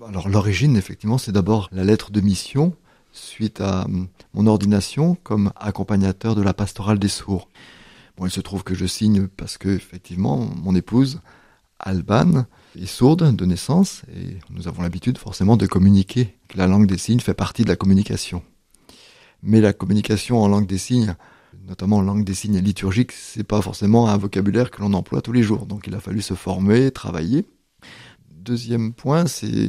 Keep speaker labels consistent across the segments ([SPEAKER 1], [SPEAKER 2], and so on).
[SPEAKER 1] Alors l'origine, effectivement, c'est d'abord la lettre de mission suite à mon ordination comme accompagnateur de la pastorale des sourds. Bon, il se trouve que je signe parce que, effectivement, mon épouse, Alban, est sourde de naissance et nous avons l'habitude forcément de communiquer. La langue des signes fait partie de la communication. Mais la communication en langue des signes, notamment en langue des signes liturgique, c'est pas forcément un vocabulaire que l'on emploie tous les jours. Donc il a fallu se former, travailler. Deuxième point,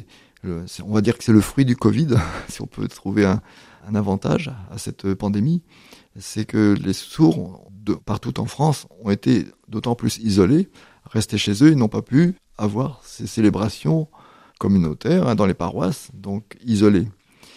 [SPEAKER 1] on va dire que c'est le fruit du Covid, si on peut trouver un avantage à cette pandémie, c'est que les sourds partout en France ont été d'autant plus isolés, restés chez eux, ils n'ont pas pu avoir ces célébrations communautaires dans les paroisses, donc isolés.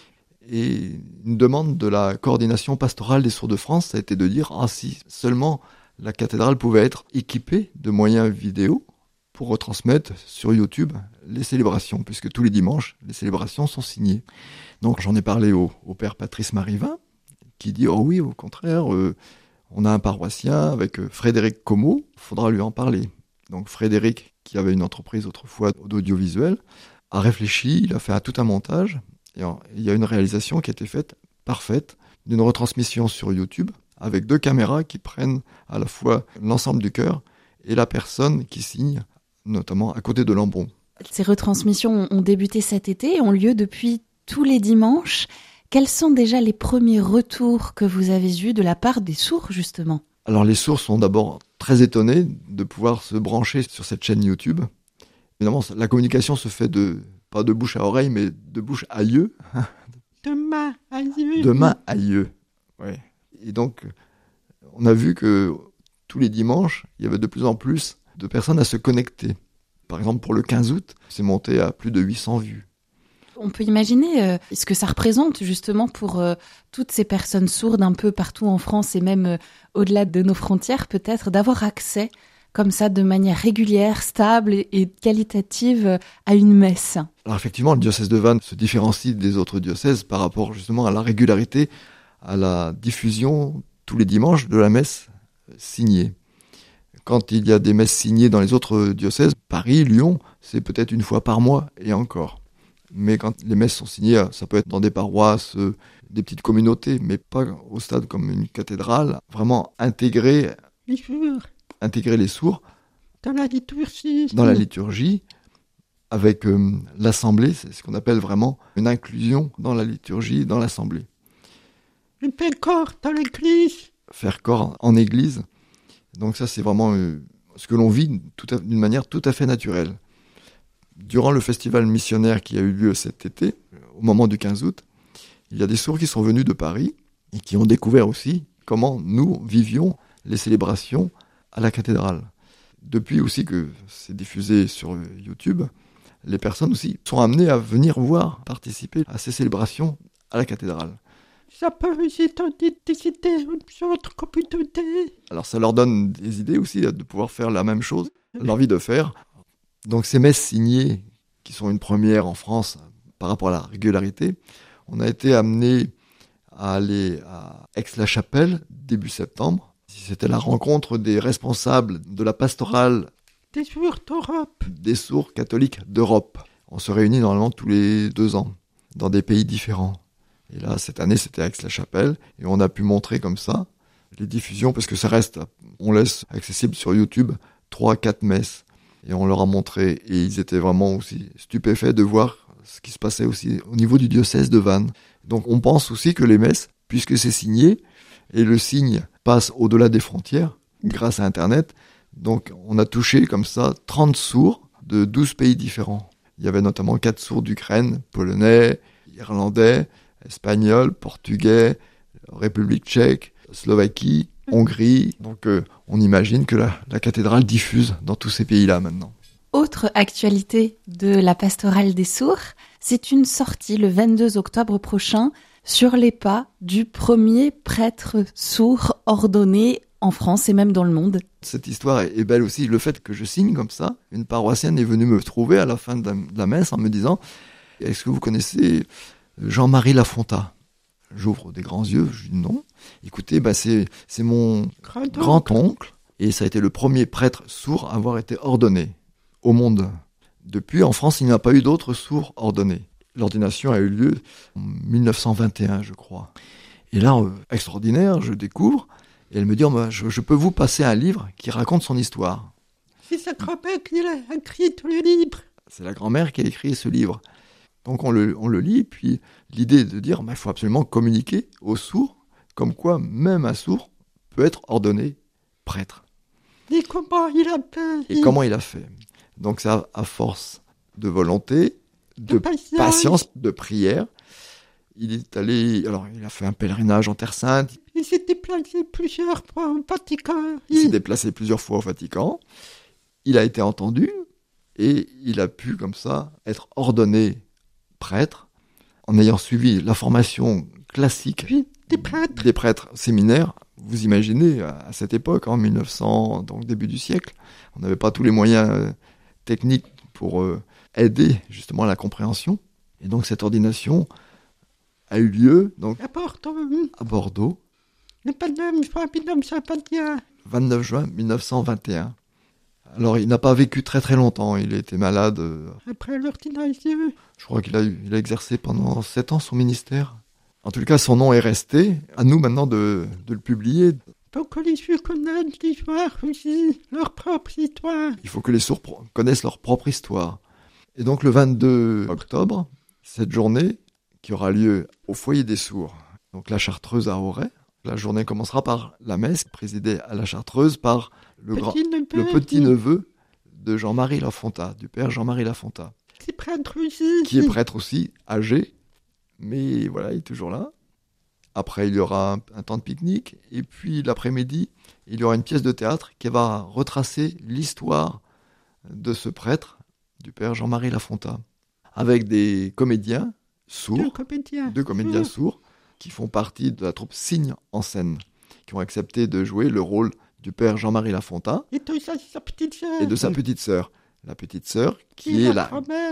[SPEAKER 1] Et une demande de la coordination pastorale des sourds de France, ça a été de dire si seulement la cathédrale pouvait être équipée de moyens vidéo pour retransmettre sur YouTube les célébrations, puisque tous les dimanches, les célébrations sont signées. Donc j'en ai parlé au père Patrice Marivin, qui dit « Oh oui, au contraire, on a un paroissien avec Frédéric Como, il faudra lui en parler. » Donc Frédéric, qui avait une entreprise autrefois d'audiovisuel, a réfléchi, il a fait tout un montage, et il y a une réalisation qui a été faite, parfaite, d'une retransmission sur YouTube, avec 2 caméras qui prennent à la fois l'ensemble du chœur et la personne qui signe, notamment à côté de l'ambon.
[SPEAKER 2] Ces retransmissions ont débuté cet été et ont lieu depuis tous les dimanches. Quels sont déjà les premiers retours que vous avez eus de la part des sourds, justement ?
[SPEAKER 1] Alors les sourds sont d'abord très étonnés de pouvoir se brancher sur cette chaîne YouTube. Évidemment, la communication se fait pas de bouche à oreille, mais de bouche à yeux.
[SPEAKER 3] De main à yeux.
[SPEAKER 1] De main à yeux, oui. Et donc, on a vu que tous les dimanches, il y avait de plus en plus de personnes à se connecter. Par exemple, pour le 15 août, c'est monté à plus de 800 vues.
[SPEAKER 2] On peut imaginer ce que ça représente justement pour toutes ces personnes sourdes un peu partout en France et même au-delà de nos frontières peut-être, d'avoir accès comme ça de manière régulière, stable et qualitative à une messe.
[SPEAKER 1] Alors effectivement, le diocèse de Vannes se différencie des autres diocèses par rapport justement à la régularité, à la diffusion tous les dimanches de la messe signée. Quand il y a des messes signées dans les autres diocèses, Paris, Lyon, c'est peut-être une fois par mois et encore. Mais quand les messes sont signées, ça peut être dans des paroisses, des petites communautés, mais pas au stade comme une cathédrale. Vraiment intégrer les sourds
[SPEAKER 3] dans la
[SPEAKER 1] liturgie, avec l'assemblée, c'est ce qu'on appelle vraiment une inclusion dans la liturgie, dans l'assemblée.
[SPEAKER 3] Faire corps dans l'église.
[SPEAKER 1] Faire corps en église. Donc ça, c'est vraiment ce que l'on vit d'une manière tout à fait naturelle. Durant le festival missionnaire qui a eu lieu cet été, au moment du 15 août, il y a des sourds qui sont venus de Paris et qui ont découvert aussi comment nous vivions les célébrations à la cathédrale. Depuis aussi que c'est diffusé sur YouTube, les personnes aussi sont amenées à venir voir, participer à ces célébrations à la cathédrale.
[SPEAKER 3] Ça peut vous donner des idées sur votre communauté.
[SPEAKER 1] Alors ça leur donne des idées aussi de pouvoir faire la même chose, l'envie de faire. Donc ces messes signées, qui sont une première en France par rapport à la régularité, on a été amené à aller à Aix-la-Chapelle début septembre. C'était la rencontre des responsables de la pastorale
[SPEAKER 3] des sourds d'Europe.
[SPEAKER 1] Des sourds catholiques d'Europe. On se réunit normalement tous les 2 ans, dans des pays différents. Et là, cette année, c'était à Aix-la-Chapelle, et on a pu montrer comme ça les diffusions, parce que ça reste, on laisse accessible sur YouTube 3-4 messes. Et on leur a montré, et ils étaient vraiment aussi stupéfaits de voir ce qui se passait aussi au niveau du diocèse de Vannes. Donc on pense aussi que les messes, puisque c'est signé, et le signe passe au-delà des frontières, grâce à Internet, donc on a touché comme ça 30 sourds de 12 pays différents. Il y avait notamment 4 sourds d'Ukraine, polonais, irlandais, espagnol, portugais, République tchèque, Slovaquie, Hongrie. Donc on imagine que la cathédrale diffuse dans tous ces pays-là maintenant.
[SPEAKER 2] Autre actualité de la pastorale des sourds, c'est une sortie le 22 octobre prochain sur les pas du premier prêtre sourd ordonné en France et même dans le monde.
[SPEAKER 1] Cette histoire est belle aussi. Le fait que je signe comme ça, une paroissienne est venue me trouver à la fin de la messe en me disant « Est-ce que vous connaissez Jean-Marie Lafonta ?» J'ouvre des grands yeux, je dis non. Écoutez, c'est mon grand-oncle, et ça a été le premier prêtre sourd à avoir été ordonné au monde. Depuis, en France, il n'y a pas eu d'autres sourds ordonnés. L'ordination a eu lieu en 1921, je crois. Et là, extraordinaire, je découvre, et elle me dit, je peux vous passer un livre qui raconte son histoire.
[SPEAKER 3] C'est sa grand-mère qui a écrit tout le livre.
[SPEAKER 1] C'est la grand-mère qui a écrit ce livre. Donc on le lit, puis l'idée est de dire, il faut absolument communiquer aux sourds, comme quoi même un sourd peut être ordonné prêtre.
[SPEAKER 3] Et comment il a fait?
[SPEAKER 1] Et comment il a fait? Donc c'est à force de volonté, de patience, de prière. Il est allé, alors il a fait un pèlerinage en Terre Sainte.
[SPEAKER 3] Il s'est déplacé plusieurs fois au Vatican.
[SPEAKER 1] Il s'est déplacé plusieurs fois au Vatican. Il a été entendu et il a pu comme ça être ordonné prêtre en ayant suivi la formation classique des prêtres séminaires. Vous imaginez, à cette époque, en 1900, donc début du siècle, on n'avait pas tous les moyens techniques pour aider justement à la compréhension. Et donc cette ordination a eu lieu donc, à Bordeaux,
[SPEAKER 3] le 29 juin 1921.
[SPEAKER 1] 29 juin 1921. Alors il n'a pas vécu très très longtemps, il a été malade.
[SPEAKER 3] Après l'ordination.
[SPEAKER 1] Je crois qu'il a exercé pendant 7 ans son ministère. En tout cas, son nom est resté. À nous maintenant de le publier.
[SPEAKER 3] Pour que les sourds connaissent l'histoire aussi, leur propre histoire.
[SPEAKER 1] Il faut que les sourds connaissent leur propre histoire. Et donc le 22 octobre, cette journée qui aura lieu au foyer des sourds, donc la Chartreuse à Auray. La journée commencera par la messe présidée à la Chartreuse par le petit-neveu de Jean-Marie Lafontat, du père Jean-Marie Lafontat.
[SPEAKER 3] Qui est prêtre aussi.
[SPEAKER 1] Qui est prêtre aussi, âgé, mais voilà, il est toujours là. Après, il y aura un temps de pique-nique, et puis l'après-midi, il y aura une pièce de théâtre qui va retracer l'histoire de ce prêtre, du père Jean-Marie Lafontat, avec des comédiens sourds, deux comédiens sourds, qui font partie de la troupe Cygne en scène, qui ont accepté de jouer le rôle du père Jean-Marie Lafontat
[SPEAKER 3] et de sa petite sœur.
[SPEAKER 1] Et de sa petite sœur. La petite sœur qui est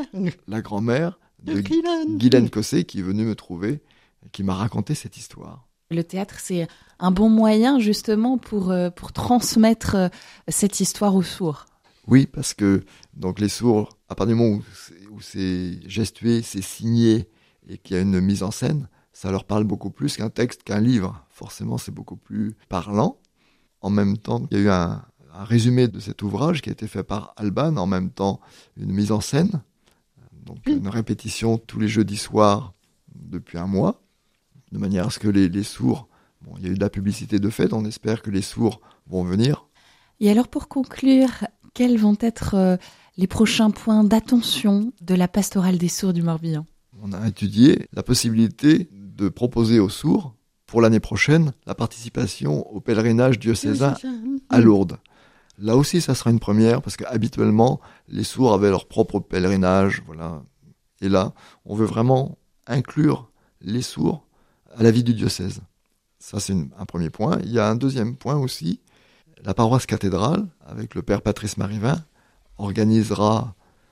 [SPEAKER 1] la grand-mère de Guylaine Cosset, qui est venue me trouver et qui m'a raconté cette histoire.
[SPEAKER 2] Le théâtre, c'est un bon moyen justement pour transmettre cette histoire aux sourds.
[SPEAKER 1] Oui, parce que donc les sourds, à partir du moment où c'est gestué, c'est signé et qu'il y a une mise en scène, ça leur parle beaucoup plus qu'un texte, qu'un livre. Forcément, c'est beaucoup plus parlant. En même temps, il y a eu un résumé de cet ouvrage qui a été fait par Alban, en même temps une mise en scène, donc une répétition tous les jeudis soirs depuis un mois, de manière à ce que les sourds, il y a eu de la publicité de fait, on espère que les sourds vont venir.
[SPEAKER 2] Et alors pour conclure, quels vont être les prochains points d'attention de la pastorale des sourds du Morbihan?
[SPEAKER 1] On a étudié la possibilité de proposer aux sourds, pour l'année prochaine, la participation au pèlerinage diocésain à Lourdes. Là aussi, ça sera une première, parce qu'habituellement, les sourds avaient leur propre pèlerinage, voilà. Et là, on veut vraiment inclure les sourds à la vie du diocèse. Ça, c'est un premier point. Il y a un deuxième point aussi. La paroisse cathédrale, avec le père Patrice Marivin, organisera,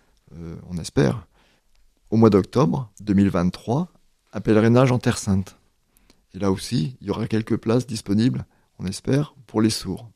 [SPEAKER 1] on espère, au mois d'octobre 2023, un pèlerinage en Terre Sainte. Et là aussi, il y aura quelques places disponibles, on espère, pour les sourds.